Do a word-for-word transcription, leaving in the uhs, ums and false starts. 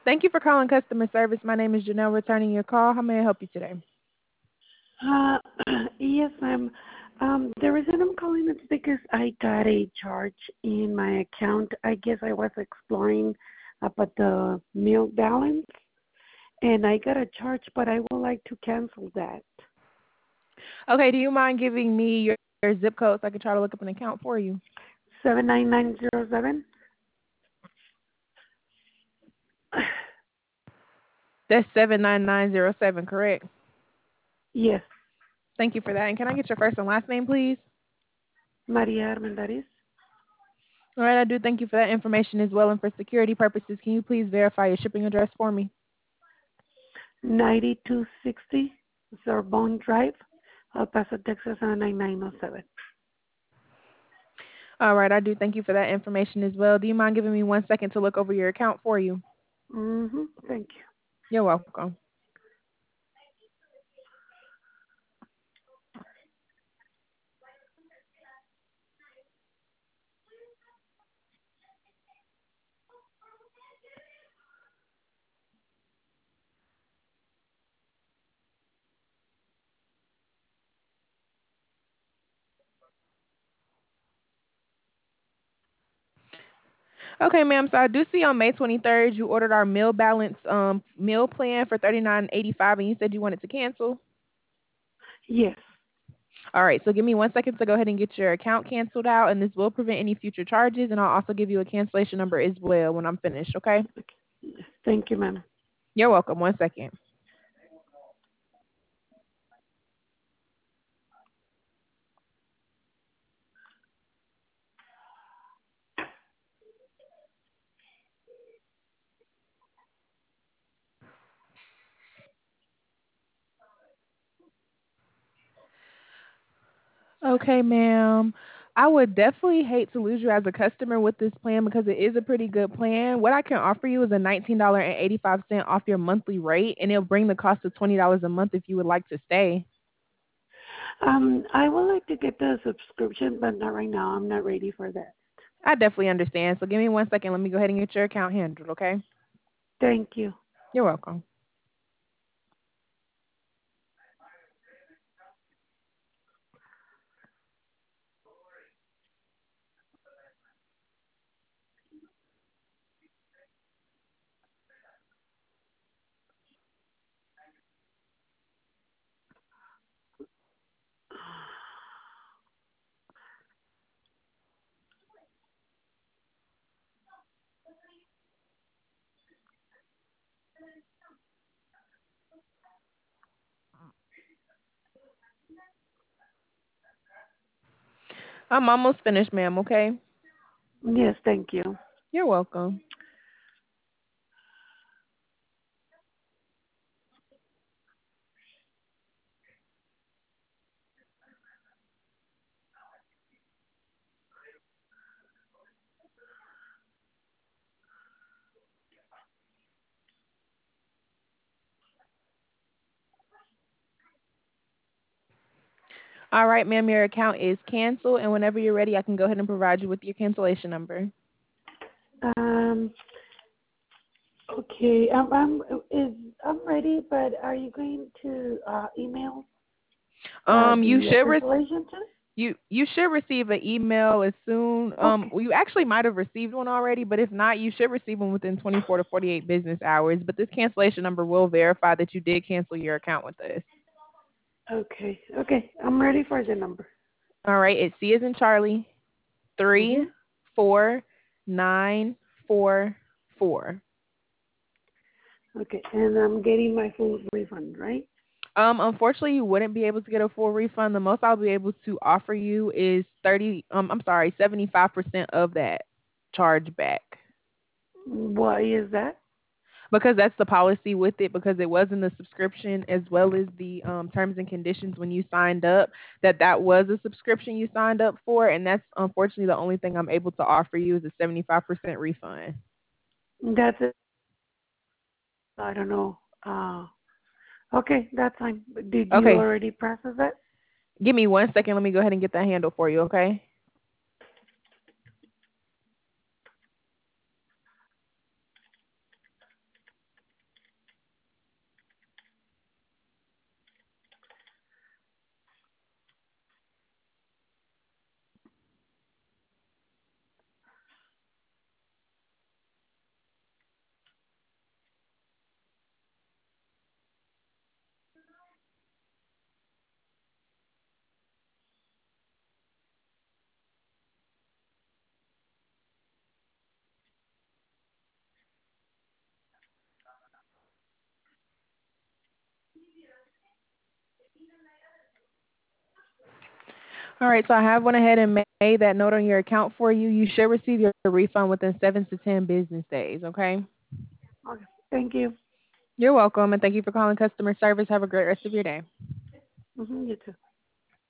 Thank you for calling customer service. My name is Janelle, returning your call. How may I help you today? Uh, yes, ma'am. Um, the reason I'm calling is because I got a charge in my account. I guess I was exploring about the meal balance, and I got a charge, but I would like to cancel that. Okay, do you mind giving me your, your zip code so I can try to look up an account for you? seven nine nine zero seven? That's seven nine nine zero seven, correct? Yes, Thank you for that. And can I get your first and last name, please? Maria Armendariz. All right, I do thank you for that information as well. And for security purposes, can you please verify your shipping address for me? ninety-two sixty Sorbonne Drive, El Paso, Texas seven nine nine zero seven. All right, I do thank you for that information as well. Do you mind giving me one second to look over your account for you? Mm-hmm. Thank you. You're welcome. Okay, ma'am. So I do see on May twenty-third you ordered our meal balance um meal plan for thirty-nine eighty-five, and you said you wanted to cancel. Yes. All right, so give me one second to go ahead and get your account canceled out, and this will prevent any future charges, and I'll also give you a cancellation number as well when I'm finished, okay? Thank you, ma'am. You're welcome. One second. Okay, ma'am. I would definitely hate to lose you as a customer with this plan because it is a pretty good plan. What I can offer you is a nineteen dollars and eighty-five cents off your monthly rate, and it'll bring the cost to twenty dollars a month if you would like to stay. Um, I would like to get the subscription, but not right now. I'm not ready for that. I definitely understand. So give me one second. Let me go ahead and get your account handled, okay? Thank you. You're welcome. I'm almost finished, ma'am, okay? Yes, thank you. You're welcome. All right, ma'am, your account is canceled, and whenever you're ready, I can go ahead and provide you with your cancellation number. Um, okay, um, I'm is I'm ready, but are you going to uh, email uh, Um, you the uh, should re- cancellation too? you you should receive an email as soon. Um, Okay, well, you actually might have received one already, but if not, you should receive one within twenty-four to forty-eight business hours. But this cancellation number will verify that you did cancel your account with us. okay, okay. I'm ready for the number. All right, it's C as in Charlie, Mhm. three, four, nine, four, four. Okay, and I'm getting my full refund, right? Um, unfortunately, you wouldn't be able to get a full refund. The most I'll be able to offer you is thirty. Um, I'm sorry, seventy-five percent of that charge back Why is that? because that's the policy with it. Because it was in the subscription as well as the um, terms and conditions when you signed up. That that was a subscription you signed up for, and that's unfortunately the only thing I'm able to offer you is a seventy-five percent refund. That's it. I don't know. Uh, okay, that's fine. But did you Okay, already process it? give me one second. Let me go ahead and get that handled for you. Okay. All right, so I have went ahead and made that note on your account for you. You should receive your refund within seven to ten business days, okay? Okay. Thank you. You're welcome, and thank you for calling customer service. Have a great rest of your day. Mm-hmm, you too.